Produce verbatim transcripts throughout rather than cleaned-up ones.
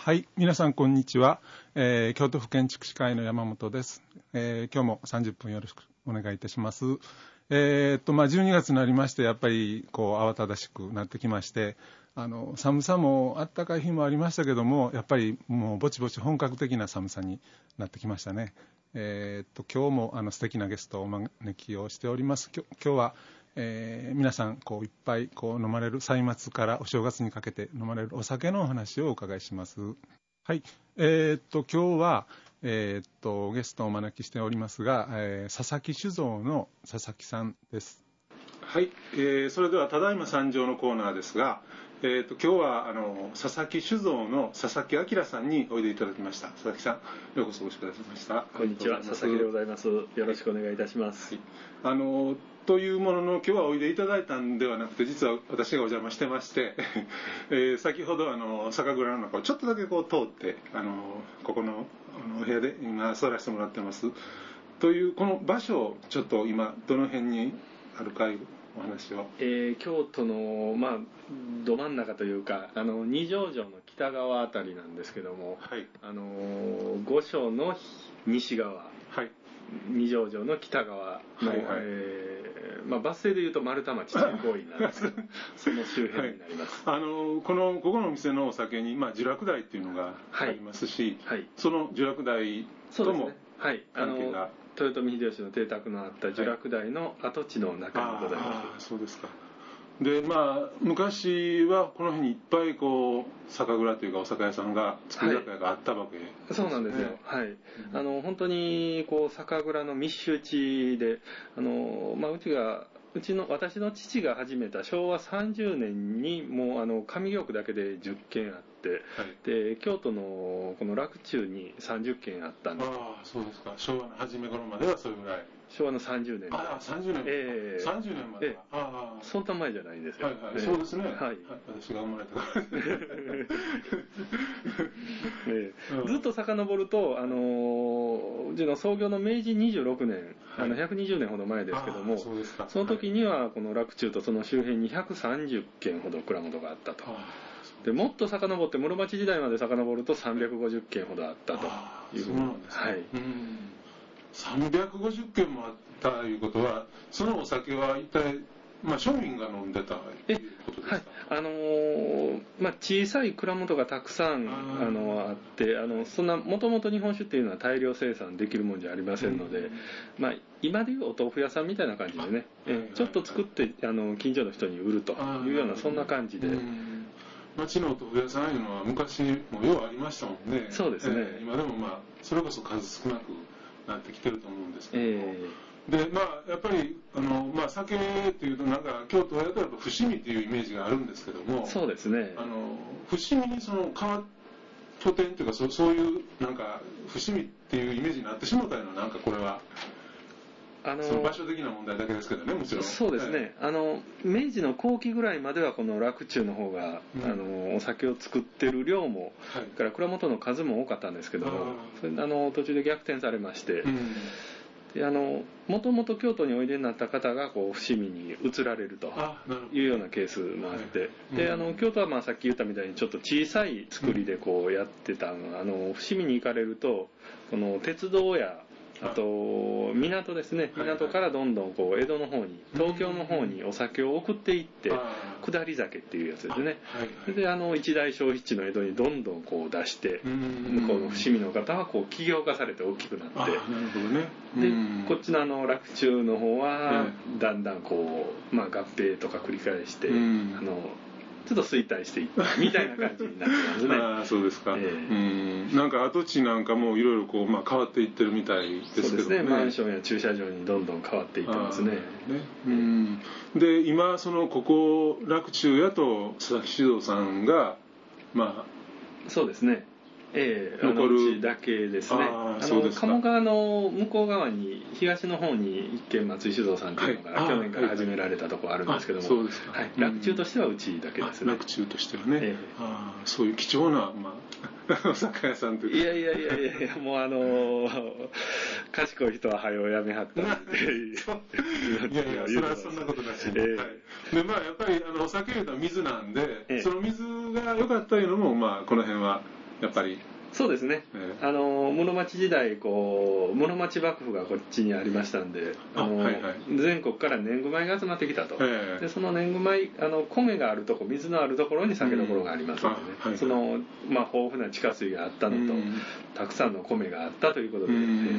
はい、皆さんこんにちは、えー、京都府建築士会の山本です、えー、今日もさんじゅっぷんよろしくお願いいたします。えー、っとまあじゅうにがつになりまして、やっぱりこう慌ただしくなってきまして、あの寒さもあったかい日もありましたけども、やっぱりもうぼちぼち本格的な寒さになってきましたね。えー、っと今日もあの素敵なゲストをお招きをしております。今日、今日はえー、皆さんこういっぱいこう飲まれる、歳末からお正月にかけて飲まれるお酒のお話をお伺いします。はい、えー、っと今日は、えー、っとゲストをお招きしておりますが、えー、佐々木酒造の佐々木さんです。はい、えー、それではただいま参上のコーナーですが、えー、と今日はあの佐々木酒造の佐々木明さんにおいでいただきました。佐々木さん、ようこそお越しくださいました。 こんにちは、佐々木でございます。よろしくお願いいたします。 はい、あのというものの、今日はおいでいただいたんではなくて、実は私がお邪魔してまして、えー、先ほどあの酒蔵の中をちょっとだけこう通って、あのここのお部屋で今座らせてもらってますというこの場所をちょっと今どの辺にあるかいうお話を、 えー、京都の、まあ、ど真ん中というか、あの二条城の北側あたりなんですけども、はい、あの御所の西側、はい、二条城の北側の、はいはい、えーまあ、バス停でいうと丸太町という行為なんですその周辺になります。 はい、あのこのここのお店のお酒に、まあ、聚楽台っていうのがありますし、はいはい、その聚楽台とも関係が、 豊臣秀吉の邸宅のあった聚楽台の跡地の中にございます。はい、ああそうですか。でまあ昔はこの辺にいっぱいこう酒蔵というかお酒屋さんが造り酒屋があったわけですね。 はい、そうなんですよ。はい。うん、あの本当にこう酒蔵の密集地で、あのまあうちがうちの私の父が始めたしょうわさんじゅうねんにもうあの上京区だけでじゅっけんあって、はい、で京都のこの洛中にさんじゅっけんあったんです。 ああそうですか。昭和の初め頃まではそれぐらい。 しょうわのさんじゅうねん。 ああさんじゅうねん。えー、さんじゅうねんまでは。えー、ああそんな前じゃないんですよ。 はいはい、えー、そうですね。はい。私が生まれたから。 えー、ずっと遡ると、あのー、うちの創業の明治にじゅうろくねん、はい、あのひゃくにじゅうねんほど前ですけども、 そ, その時にはこの洛中とその周辺にひゃくさんじゅっけんほど蔵元があったと。でもっと遡って室町時代まで遡るとさんびゃくごじゅっけんほどあったというふうに。そうなんですね。はい。うん、 さんびゃくごじゅっけんもあったということは、そのお酒は一体、まあ、庶民が飲んでたということですか？はい、 あのーまあ、小さい蔵元がたくさん あ, あのあってあのそんなもともと日本酒っていうのは大量生産できるもんじゃありませんので、うん、まあ、今でいうお豆腐屋さんみたいな感じでね、えちょっと作ってあの近所の人に売るというようなそんな感じで。 町のお豆腐屋さんいうのは昔もようありましたもんね。 そうですね。 えー、今でもまあそれこそ数少なくなってきてると思うんですけども、えー、でまあやっぱりあの、まあ、酒っていうとなんか京都はやっぱり伏見っていうイメージがあるんですけども、 そうですね。 あの伏見にその川拠点というか そ, そういうなんか伏見っていうイメージになってしまったような、なんかこれは。あのその場所的な問題だけですけどね、もちろん。 そうですね、はい、あの明治の後期ぐらいまではこの洛中の方が、うん、あのお酒を作ってる量も、はい、から蔵元の数も多かったんですけども、それあの途中で逆転されまして、うん、であのもともと京都においでになった方がこう伏見に移られるというようなケースもあって、はい、で、うん、あの京都はまあさっき言ったみたいにちょっと小さい作りでこうやってたのが、あの伏見に行かれるとこの鉄道やあと港ですね、港からどんどんこう江戸の方に東京の方にお酒を送っていって下り酒っていうやつですね。であの一大消費地の江戸にどんどんこう出して向こうの伏見の方はこう起業化されて大きくなって、なるほどね。でこっちのあの洛中の方はだんだんこう、まあ、合併とか繰り返してあのちょっと衰退していったみたいな感じになってますね。 ああそうですか。えー、うんなんか跡地なんかもいろいろこう、まあ、変わっていってるみたいですけどね。 そうですね。マンションや駐車場にどんどん変わっていってますね。ねうんで今そのここ洛中やと佐々木酒造さんがまあそうですね。ええ、残るうちだけですね。ああの鴨川の向こう側に東の方に一軒松井酒造さんというのが、はい、去年から始められたところあるんですけども、そうですか。はい、洛中としてはうちだけですね。 洛中としてはね、ええ、あそういう貴重な、まあ、お酒屋さんというか。 いやいやいやいやもうあの賢い人は早うやめはったっていやいやそれはそんなことなしに、えーはい、でまあやっぱりあのお酒いうのは水なんで、えー、その水が良かったいうのもまあこの辺はやっぱり。 そうですね、えー、あの室町時代こう室町幕府がこっちにありましたんで、あの、はいはい、全国から年貢米が集まってきたと、えー、でその年貢米あの米があるとこ水のあるところに酒どころがありますのでね、うんはいはい、その、まあ、豊富な地下水があったのと、うん、たくさんの米があったということで、うん、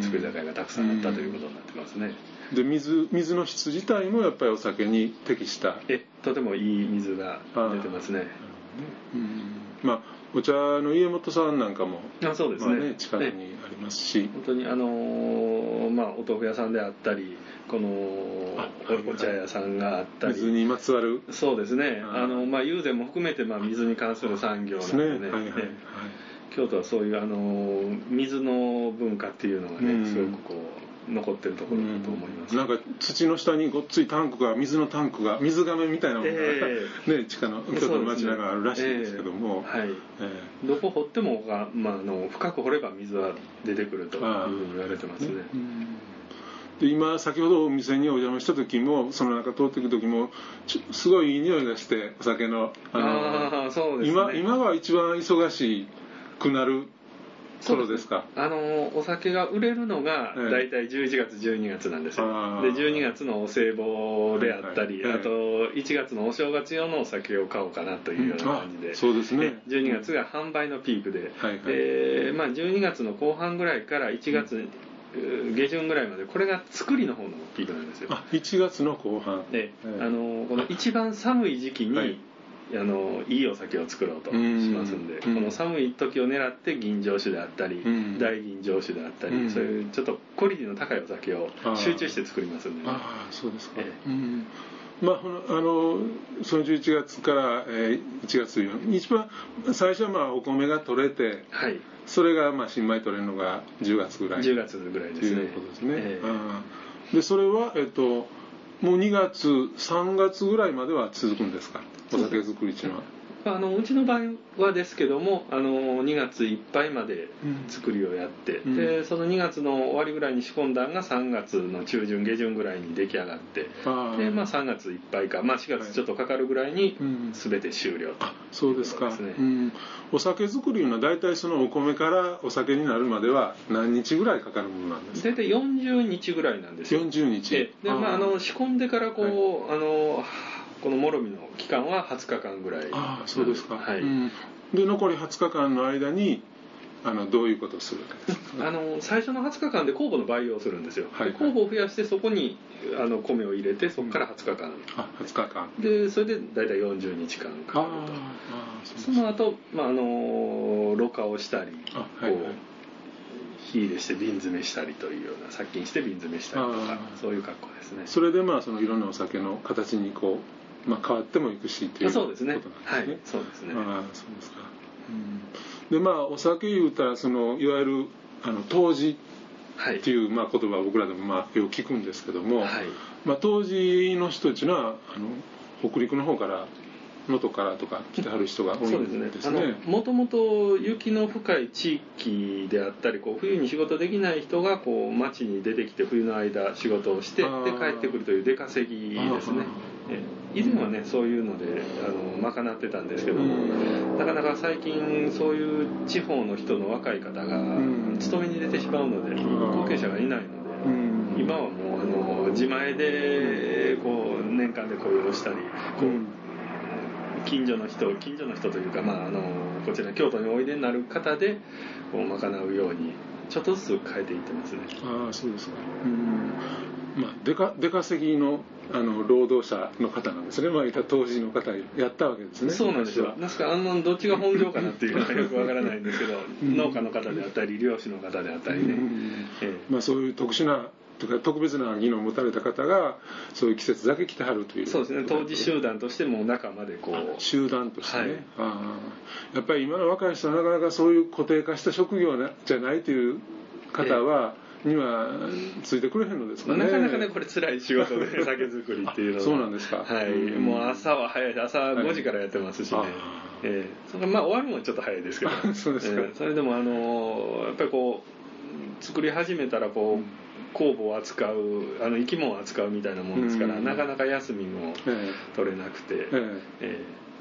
造り酒屋がたくさんあったということになってますね。 で 水, 水の質自体もやっぱりお酒に適したえとてもいい水が出てますね。 うん、まあお茶の家元さんなんかもあそうですね、 まあね、近くにありますし、 本当にあのー、まあお豆腐屋さんであったりこのお茶屋さんがあったり、 水にまつわるそうですね、あのまあ友禅も含めてまあ水に関する産業なのでね、ね、はいはいはい、京都はそういうあの水の文化っていうのがね、うん、すごくこう残ってるところだと思います、 うん、なんか土の下にごっついタンクが水のタンクが水がめみたいなものが、えーね、地下の京都の街中あるらしいですけども、 えーはいえー、どこ掘っても、まあ、あの深く掘れば水は出てくるというふうに言われてますね。ね、うん、 で今先ほどお店にお邪魔した時もその中通っていく時もすごいいい匂いがしてお酒の、あのあそうですね、 今今は一番忙しくなる頃ですか。 あのお酒が売れるのがだいたいじゅういちがつじゅうにがつなんですよ、ええ、でじゅうにがつのお歳暮であったり、はいはい、あといちがつのお正月用のお酒を買おうかなというような感じで、うん、 そうですね、 じゅうにがつが販売のピークで、はいはい、でまあ、じゅうにがつの後半ぐらいからいちがつ下旬ぐらいまでこれが作りの方のピークなんですよ。 あいちがつの後半で、はい、あのこの一番寒い時期に、はいあのいいお酒を作ろうとしますんで、うん、この寒い時を狙って吟醸酒であったり、うん、大吟醸酒であったり、うん、そういうちょっとクオリティの高いお酒を集中して作りますんで、ね、 ああそうですか、ええうんまあ、あのそのじゅういちがつから、えー、いちがつ一番最初はまあお米が取れて、はい、それがまあ新米取れるのがじゅうがつぐらいじゅうがつぐらいですね。 ということですね、えー、あでそれは、えっと、もうにがつさんがつぐらいまでは続くんですか、お酒作りっていうのは。 あのうちの場合はですけどもあのにがついっぱいまで作りをやって、うん、でそのにがつの終わりぐらいに仕込んだのがさんがつの中旬下旬ぐらいに出来上がってで、まあ、さんがついっぱいか、まあ、しがつちょっとかかるぐらいに全て終了と、 はいうん、あそうですか、うん、お酒作りは大体そのお米からお酒になるまでは何日ぐらいかかるものなんですか。 大体よんじゅうにちぐらいなんですよ。 よんじゅうにちで、まあ、あの仕込んでからこう、はい、あのこのもろみの期間ははつかかんぐらい。 ああそうですか、 はいうん、で残りはつかかんの間にあのどういうことをするかあの最初のはつかかんで酵母の培養をするんですよ、はいはい、酵母を増やしてそこにあの米を入れてそこからはつかかん、うん、 あはつかかんでそれで大体よんじゅうにちかんかかると。ああ そ, その後、まああのろ過をしたりあ、はいはい、こう火入れして瓶詰めしたりというような殺菌して瓶詰めしたりとかそういう格好ですね。 それでまあそのいろんなお酒の形にこう、まあ、変わってもいくしっていうことなんですね。 はいそうですね。 あそうですか、うん、でまあお酒言うたらそのいわゆるあの杜氏っていう、まあ、言葉を僕らでもまあよく聞くんですけども、はいまあ、杜氏の人っていうのはあの北陸の方から能登からとか来てはる人が多いんですね。 もともと雪の深い地域であったりこう冬に仕事できない人がこう町に出てきて冬の間仕事をしてで帰ってくるという出稼ぎですね。以前はねそういうのであの賄ってたんですけどもなかなか最近そういう地方の人の若い方が勤めに出てしまうので後継者がいないので今はもうあの自前でこう年間で雇用したりこう近所の人近所の人というか、まあ、あのこちら京都においでになる方でこう賄うようにちょっとずつ変えていってますね。 ああそうですか。うんまあ、出か出稼ぎのあの労働者の方なんですね。まあ、いた当時の方やったわけですね。 そうなんですよ。ですからあのどっちが本業かなっていうのはよくわからないんですけど、農家の方であったり漁師の方であったりね。 ええ、まあそういう特殊なとか特別な技能を持たれた方がそういう季節だけ来てはるという。 そうですね。当時集団としても中までこう集団としてね。はい、あやっぱり今の若い人はなかなかそういう固定化した職業じゃないという方は。ええにはついてくれへんのですかね。 なかなかねこれ辛い仕事で酒造りっていうのはそうなんですか。 はい、うん、もう朝は早い朝ごじからやってますしね、はいえー、それまあ終わるのはちょっと早いですけどそうですか、 えー、それでもあのやっぱりこう作り始めたらこう、うん酵母を扱うあの生き物を扱うみたいなもんですから、うん、なかなか休みも取れなくて、えーえー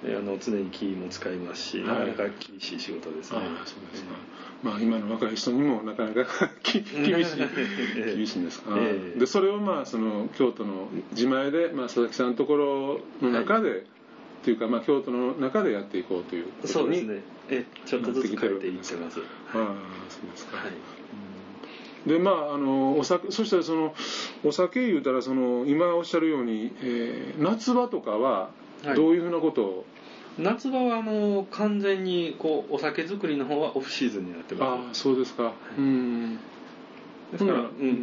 あの常に気も使いますし、なかなか厳しい仕事ですね。 ああ、そうですか。えー、まあ今の若い人にもなかなか厳しい厳しいんですか。えー、でそれをまあその京都の自前で、まあ、佐々木さんのところの中で、はい、っていうかまあ京都の中でやっていこうということにそうですね。えちょっとずつ変えていってます。ああ、そうですか。はい。でまあ、あのお酒そしたらそのお酒言うたらその今おっしゃるように、えー、夏場とかはどういうふうなことを、はい、 夏場はあの完全にこうお酒作りの方はオフシーズンになってます。 ああ、そうですか。はい、うんですから、うん、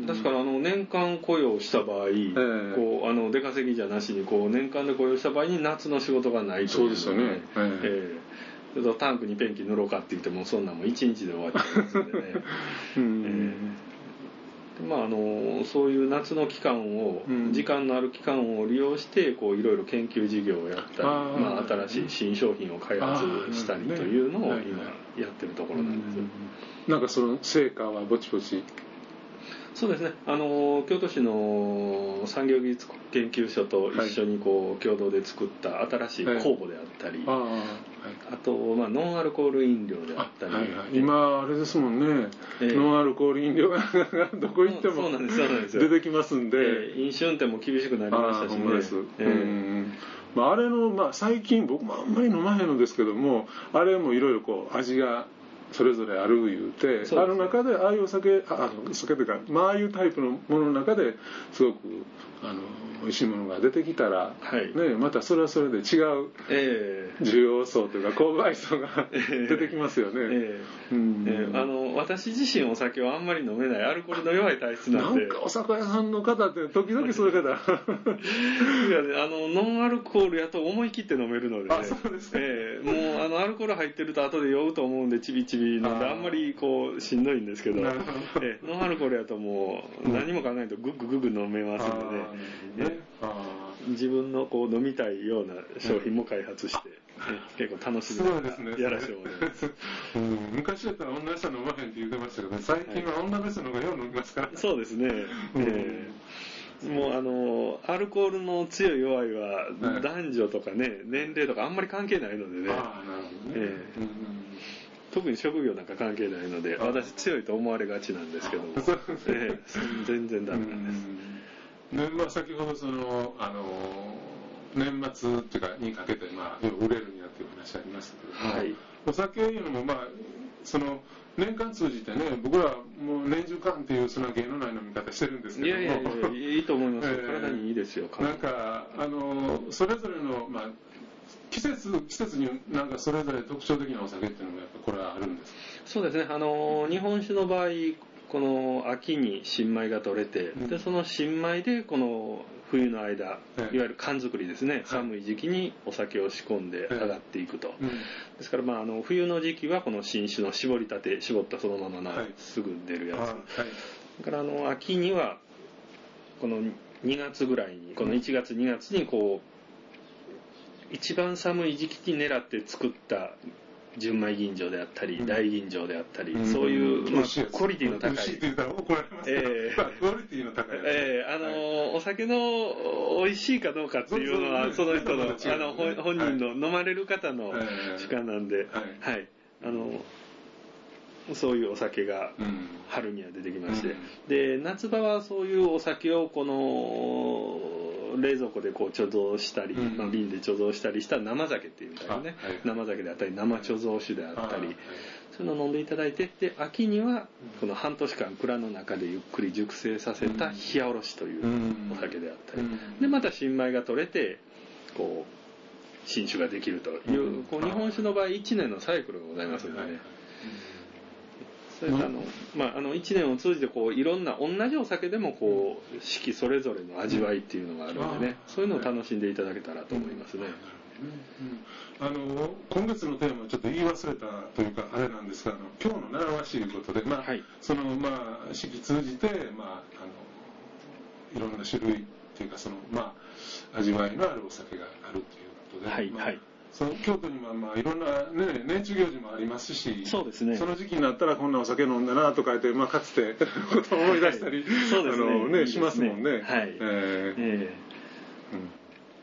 ですからあの年間雇用した場合、えー、こうあの出稼ぎじゃなしにこう年間で雇用した場合に夏の仕事がないという、ね、 そうですよね。えーえー、タンクにペンキ塗ろうかって言ってもそんなもんいちにちで終わっちゃいますんでね。うんえーまあ、あのそういう夏の期間を、うん、時間のある期間を利用してこういろいろ研究事業をやったり、あ、まあ、新しい新商品を開発したりというのを今やってるところなんです。 なんかその成果はぼちぼち。 そうですね、あの京都市の産業技術研究所と一緒にこう共同で作った新しい酵母であったり、はいはい、あ, あと、まあ、ノンアルコール飲料であったり、はいはい、 今あれですもんね、えー、ノンアルコール飲料がどこ行っても出てきますんで、 えー、飲酒運転も厳しくなりましたしね。あ、です、えーうんまあ、あれの、まあ、最近僕もあんまり飲まへんのですけども、あれもいろいろこう味がそれぞれある言うて、ある中でああいうお酒、あお酒というか、まあああいうタイプのものの中ですごくあの美味しいものが出てきたら、はいね、またそれはそれで違う需要層というか購買層が出てきますよね。えーうんえー、あの私自身お酒はあんまり飲めないアルコールの弱い体質なんで、 なんかお酒屋さんの方って時々そういう方いや、ね、あのノンアルコールやと思い切って飲めるので、ね、 あそうですか、 えー、もうあのアルコール入ってると後で酔うと思うんでちびちび飲んで あ, あんまりこうしんどいんですけど、えー、ノンアルコールやともう何も考えないとグッググググ飲めますので、ね、自分のこう飲みたいような商品も開発して、うん、結構楽しみながらやらせてもらいます。 うん、昔だったら女の人飲まへんって言ってましたけど、最近は女の人の方がよう飲みますから、はい、 そうですね、えー、もうあのアルコールの強い弱いは男女とかね、はい、年齢とかあんまり関係ないのでね、あ、なるほどね、えーうん、特に職業なんか関係ないので私強いと思われがちなんですけども、えー、全然ダメなんです。 でまあ、先ほどその、あの年末っていうかにかけて、まあ、売れるになっていう話ありましたけども、はい、お酒いうのも、まあ、その年間通じてね、僕らもう年中間っていうその芸のない飲み方してるんですけども、 いやいやいやいいと思いますよ、えー、体にいいですよ。 なんかあのそれぞれの、まあ、季節季節になんかそれぞれ特徴的なお酒っていうのもやっぱこれはあるんですか？ そうですね、あの日本酒の場合この秋に新米が取れて、うん、でその新米でこの冬の間、いわゆる缶作りですね、はい、寒い時期にお酒を仕込んで上がっていくと、はいうん、ですから、まあ、あの冬の時期はこの新酒の搾りたて絞ったそのままの、はい、すぐ出るやつ、はい、だからあの秋にはこのにがつぐらいにこのいちがつにがつにこう一番寒い時期に狙って作った純米吟醸であったり、うん、大吟醸であったり、うん、そういう、まあ、クオリティの高い、 って言ったら怒られますけど、えー、クオリティの高いやつ、 えー、あの、はい、お酒の美味しいかどうかっていうのはその人の、あの本人の飲まれる方の主観なんで、はい、はい、あのそういうお酒が春には出てきまして、うん、で夏場はそういうお酒をこの冷蔵庫でこう貯蔵したり、うんまあ、瓶で貯蔵したりした生酒っていうんだよね、はい、生酒であったり生貯蔵酒であったり、はい、そういうのを飲んでいただいて、で秋にはこの半年間蔵の中でゆっくり熟成させた冷やおろしというお酒であったり、でまた新米が取れてこう新酒ができるという、こう日本酒の場合いちねんのサイクルがございますのでね、それあのまあ、あのいちねんを通じてこういろんな同じお酒でもこう四季それぞれの味わいっていうのがあるんでね、そういうのを楽しんでいただけたらと思いますね。 うんうん、あの今月のテーマをちょっと言い忘れたというかあれなんですが、あの今日の習わしいことで、まあはいそのまあ、四季通じて、まあ、あのいろんな種類っていうかその、まあ、味わいのあるお酒があるということで、 はいまあはいその京都にはまあいろんな、ね、年中行事もありますし、 そうですね、 その時期になったらこんなお酒飲んだなとか言って、まあ、かつてことを思い出したり、 はいそうですね、 あのねいいですねしますもんね。 はいえーえ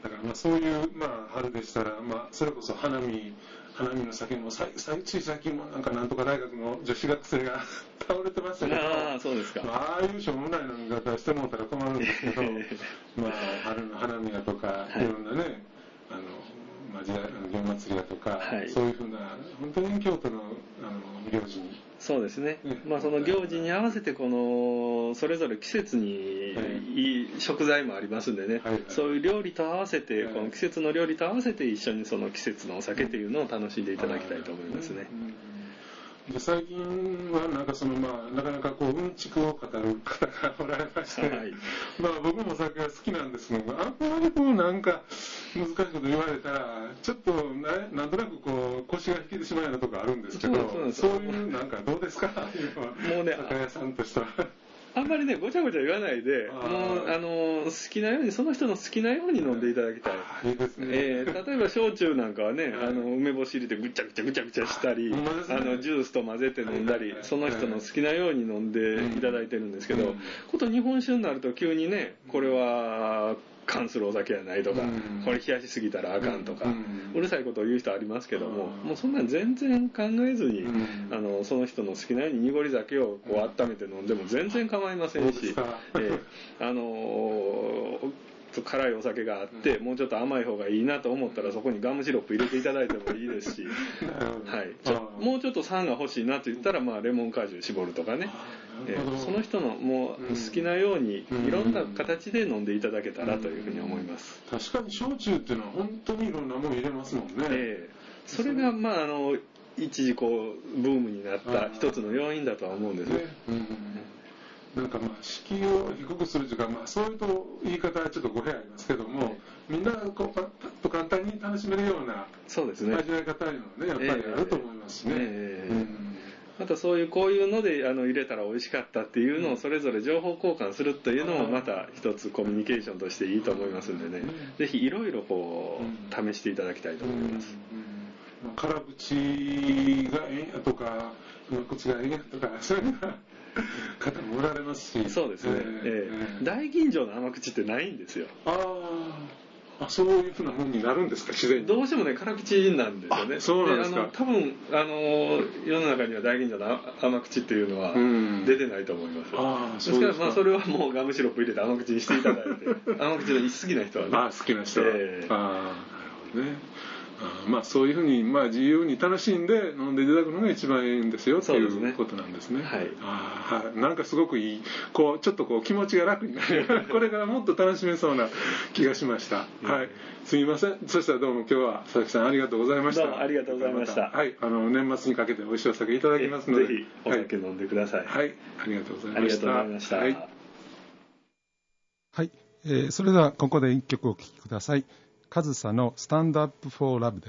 だからまあそういう、まあ、春でしたら、まあ、それこそ花見花見の先もさいつい最近もなんかなんとか大学の女子学生が倒れてましたけど、 ああそうですか、 まあ、ああいうしょうもないの見方してもうたら困るんですけどまあ春の花見やとか、はい、いろんなねあの、まあ、時代の祇園祭りやとか、はい、そういうふうな本当に京都のあの行事にそうですね、まあ、その行事に合わせてこのそれぞれ季節にいい食材もありますんでね、はいはい、そういう料理と合わせて、はい、この季節の料理と合わせて一緒にその季節のお酒というのを楽しんでいただきたいと思いますね。 で最近はなんかその、まあ、なかなかこううんちくを語る方がおられまして、はい、まあ僕もお酒が好きなんですけど、あんまりこうなんか難しいこと言われたらちょっと な, なんとなくこう腰が引けてしまうようなところあるんですけど、そう, そういうなんかどうですかもうね酒屋さんとしては。 あんまりねごちゃごちゃ言わないで、もうあの好きなようにその人の好きなように飲んでいただきたい。 いいですね。 えー、例えば焼酎なんかはね、あの梅干し入れてぐちゃぐちゃぐちゃぐちゃしたり、あのジュースと混ぜて飲んだり、その人の好きなように飲んでいただいてるんですけど、こと日本酒になると急にね、これは缶するお酒やないとか、これ冷やしすぎたらあかんとか、うるさいことを言う人ありますけども、もうそんなん全然考えずに、あのその人の好きなように濁り酒をこう温めて飲んでも全然構いませんし、えー、あのー辛いお酒があって、もうちょっと甘い方がいいなと思ったらそこにガムシロップ入れていただいてもいいですし、はい、ちょもうちょっと酸が欲しいなと言ったら、まあ、レモン果汁絞るとかね、えー、その人のもう好きなようにいろんな形で飲んでいただけたらというふうに思います。 確かに焼酎っていうのは本当にいろんなもの入れますもんね。 えー、それがまああの一時こうブームになった一つの要因だとは思うんですね。 なんかまあ敷居を低くするというか、まあ、そういうと言い方はちょっと語弊ありますけども、みんながこうパッと簡単に楽しめるようなそうですね味わい方いうのはねやっぱりあると思いますしね。えーえーうんまたそういうこういうのであの入れたら美味しかったっていうのをそれぞれ情報交換するというのもまた一つコミュニケーションとしていいと思いますんでね、ぜひいろいろこう試していただきたいと思います。 辛口がええやとか甘口がええやとかそういうのが方もおられますし。 そうですね、えーえー、大吟醸の甘口ってないんですよ。 ああ、そういうふうなものになるんですか、自然に。 どうしてもね辛口なんですよね。 そうなんですか。 であの多分あの世の中には大吟醸の甘口っていうのは出てないと思います。ああ、そうですか。ですからまあそれはもうガムシロップ入れて甘口にしていただいて甘口の好きな人はね。 あ好きな人は、えー、ああなるほどね。あまあそういうふうに、まあ、自由に楽しんで飲んでいただくのが一番いいんですよっていうことなんですね。はい、あはい、なんかすごくいいこうちょっとこう気持ちが楽になるこれからもっと楽しめそうな気がしました。はい、すみません。そしたらどうも今日は佐々木さんありがとうございました。 どうもありがとうございました。 はい、あの年末にかけて美味しいお酒いただきますのでぜひお酒飲んでください。 はい、はい、ありがとうございました。 ありがとうございました。はい、 はいえー、それではここで一曲お聴きください。上総のスタンドアップフォーラブです。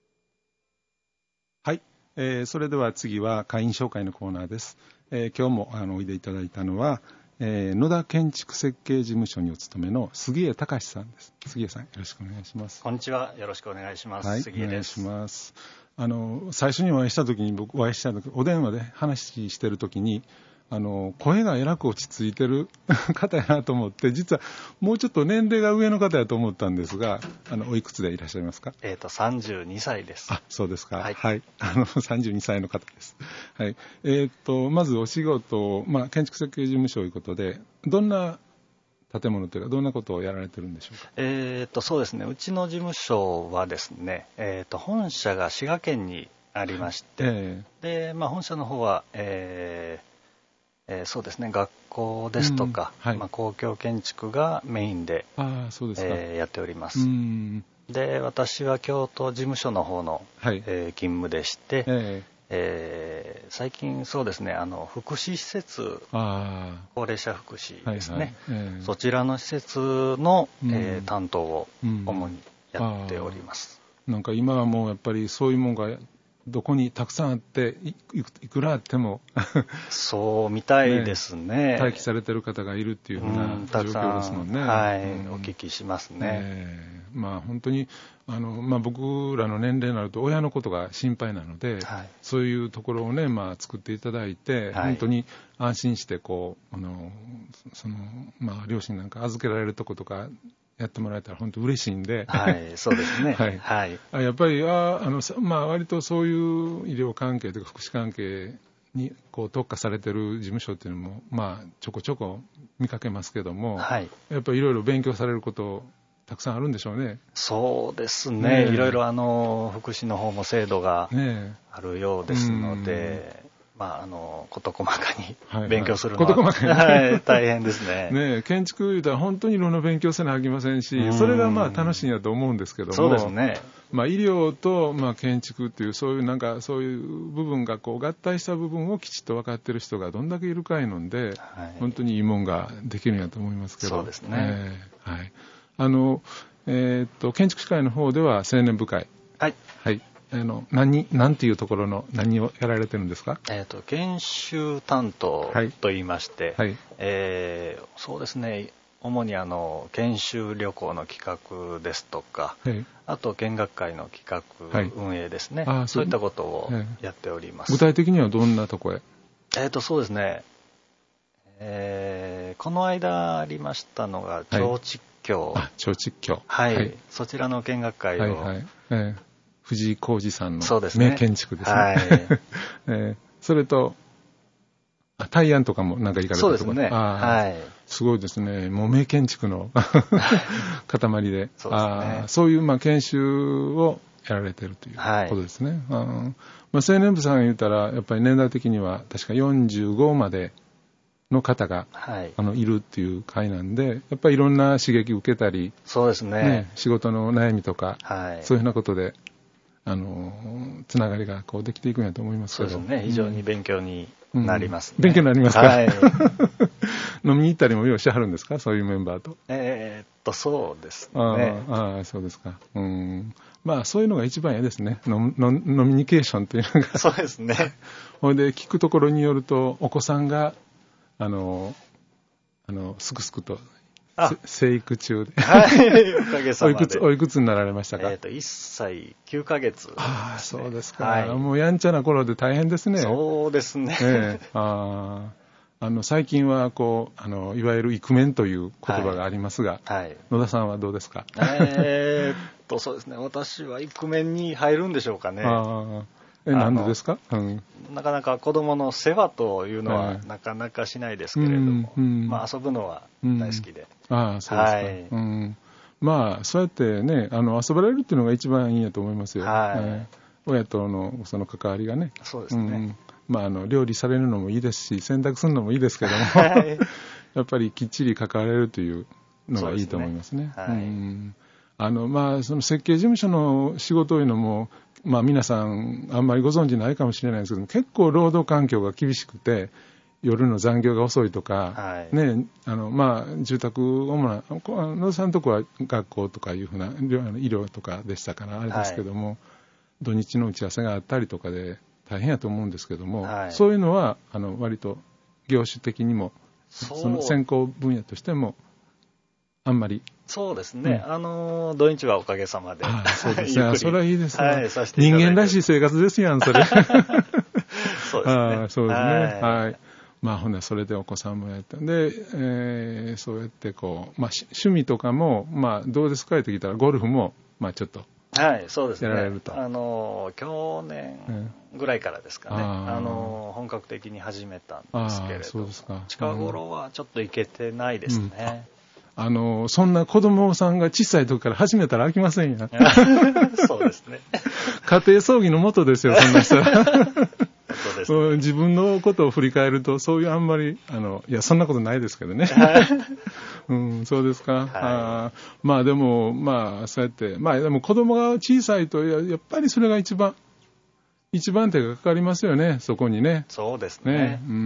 はい、えー、それでは次は会員紹介のコーナーです。えー、今日もあのおいでいただいたのは、えー、野田建築設計事務所にお勤めの杉江隆さんです。杉江さんよろしくお願いします。 こんにちは、よろしくお願いします。 はい、 杉江です。 お願いします。あの最初にお会いした時に僕お会いした時お電話で話してる時にあの声がえらく落ち着いてる方やなと思って、実はもうちょっと年齢が上の方やと思ったんですが、あのおいくつでいらっしゃいますか？ えっとさんじゅうにさいです。 あ、そうですか。 はい、 はい、あのさんじゅうにさいの方です。はい。えっとまずお仕事、まあ建築設計事務所ということで、どんな建物というかどんなことをやられてるんでしょうか？ えっとそうですね。うちの事務所はですね、えっと本社が滋賀県にありまして、えー、でまあ本社の方は。えーえー、そうですね、学校ですとか、うんはいまあ、公共建築がメインで、 あそうですか、 えー、やっております。うんで私は京都事務所の方の、はいえー、勤務でして、えーえー、最近そうですねあの福祉施設高齢者福祉ですね、はいはいえー、そちらの施設の、えー、担当を主にやっております。 うん、なんか今はもうやっぱりそういうものがどこにたくさんあって い, いくらあってもそうみたいですね。 待機されてる方がいるっていうふうな状況ですもんね。 うん、はい、うん、お聞きしますね。 えー、まあ本当にあの、まあ、僕らの年齢になると親のことが心配なので、はい、そういうところをね、まあ、作っていただいて、はい、本当に安心してこうあのその、まあ、両親なんか預けられるとことかやってもらえたら本当嬉しいんで、 はい、そうですね。 はい。はい、やっぱり、ああの、まあ、割とそういう医療関係というか福祉関係にこう特化されてる事務所っていうのも、まあ、ちょこちょこ見かけますけども、はい、やっぱりいろいろ勉強されることたくさんあるんでしょうね。 そうですね。いろいろあの福祉の方も制度があるようですので、ね、まあ、あの事細かに勉強するのは、はいはい、事細かに、はい、大変ですね。 ね、建築言うたら本当にいろんな勉強せなきゃいけませんし、それがまあ楽しいんやと思うんですけども、 そうですね。 まあ、医療とまあ建築っていうそういうなんかそういう部分がこう合体した部分をきちっと分かってる人がどんだけいるかいので、はい、本当にいいもんができるんやと思いますけど。 そうですね。 えー、はい。あのえー、っと建築士会の方では青年部会、 はい、 はい、あの何何ていうところの何をやられてるんですか？ えー、っと研修担当といいまして、はいはい、えー、そうですね、主にあの研修旅行の企画ですとか、はい、あと見学会の企画、はい、運営ですね、あ、そういったことをやっております。 具体的にはどんなとこへ？ えー、っとそうですね、えー、この間ありましたのが長築橋、 あ、長築橋、 はい、はい、そちらの見学会を、はいはい、 えー、藤井浩二さんの名建築ですね。 はいえー、それとあ大安とかもなんか行かれたところ。 そうですね。はい。 すごいですね。もう名建築の塊で、 そうですね。 あ、そういうまあ研修をやられているということですね。はい、あまあ、青年部さんが言ったらやっぱり年代的には確かよんじゅうごまでの方が、はい、あのいるっていう会なんで、やっぱりいろんな刺激を受けたり、 そうですね。ね、 仕事の悩みとか、 はい、 そういうふうなことであのつながりがこうできていくんやと思いますけど。 そうですね。非常に勉強になりますね。 うん、勉強になりますか。 はい、 飲みに行ったりもようしはるんですか、そういうメンバーと。 えー、っとそうですね。 ああ、そうですか。うん。まあそういうのが一番嫌ですね。ノノノミニケーションというのが。 そうですね。 ほいで聞くところによるとお子さんがあのあのすくすくと生育中で、 はい、おかげさまで。 おいくつおいくつになられましたか？ えっといっさいきゅうかげつ、ね。 ああ、そうですか。はい、もうやんちゃな頃で大変ですね。 そうですね。 ええ、ああの最近はこうあのいわゆるイクメンという言葉がありますが、はいはい、野田さんはどうですか？ えー、っとそうですね。私はイクメンに入るんでしょうかね。 あえなんでですか？うん、 なかなか子供の世話というのはなかなかしないですけれども、うんうん、まあ、遊ぶのは大好きで、 うん、ああそうですか、はい、うん、まあそうやってねあの遊ばれるっていうのが一番いいんやと思いますよ、はい、えー、親とのその関わりがね。 そうですね、うん、 まあ、あの料理されるのもいいですし洗濯するのもいいですけども、はい、やっぱりきっちり関われるというのがいいと思いますね。 そうですね、はい、うん、 あのまあ、その設計事務所の仕事というのもまあ、皆さんあんまりご存知ないかもしれないですけども、結構労働環境が厳しくて夜の残業が遅いとか、はい、ね、あのまあ、住宅主な野田さんのとこは学校とかいうふうな医療とかでしたからあれですけども、はい、土日の打ち合わせがあったりとかで大変やと思うんですけども、はい、そういうのはあの割と業種的にもその専攻分野としてもあんまり。 そうですね、うん、あの土日はおかげさまで。 ああ、そうですね。それはいいですね、はい、 させていただいて。 人間らしい生活ですやん、それ。 そうですね。 ああ、そうですね。はい。はい、まあほんなそれでお子さんもやったんで、えー、そうやってこう、まあ、趣味とかも、まあ、どうですかって聞いたらゴルフも、まあ、ちょっとはい、そうですね。 やられると。 あの去年ぐらいからですかね、うん、あの本格的に始めたんですけれど、 そうですか。 近頃はちょっと行けてないですね。うんうん、 あのそんな子供さんが小さい時から始めたら飽きませんや。 そうですね。 家庭葬儀のもとですよ、そんな人は。そうですね、自分のことを振り返るとそういうあんまりあのいやそんなことないですけどね。うん、そうですか。はい、あまあでもまあそうやってまあでも子供が小さいとやっぱりそれが一番一番手がかかりますよね、そこにね。 そうですね。 ね、うん。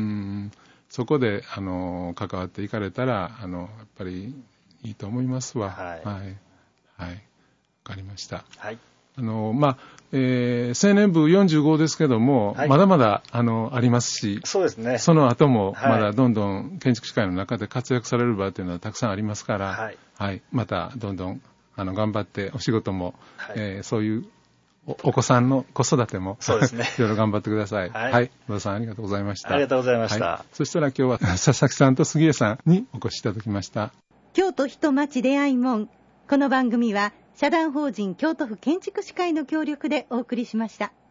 そこであの関わっていかれたらあのやっぱりいいと思いますわ。はいはい、はい、分かりました。 はい、 あのまあ、えー、青年部よんじゅうごですけども、はい、まだまだあのありますし、 そうですね。 その後もまだどんどん建築士会の中で活躍される場というのはたくさんありますから、はいはい、またどんどんあの頑張ってお仕事も、はい、えー、そういうお, お子さんの子育てもそうですね。 いろいろ頑張ってください。はい。はい、野田さんありがとうございました。 ありがとうございました。 はい、そしたら今日は佐々木さんと杉江さんにお越しいただきました。 京都人町出会い門この番組は社団法人京都府建築士会の協力でお送りしました。